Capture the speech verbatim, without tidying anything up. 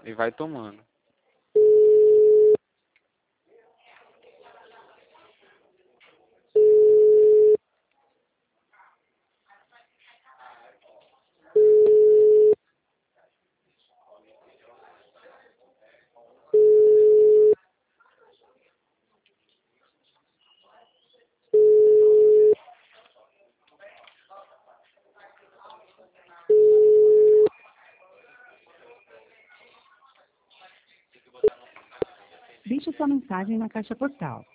E vai tomando. Deixe sua mensagem na caixa postal.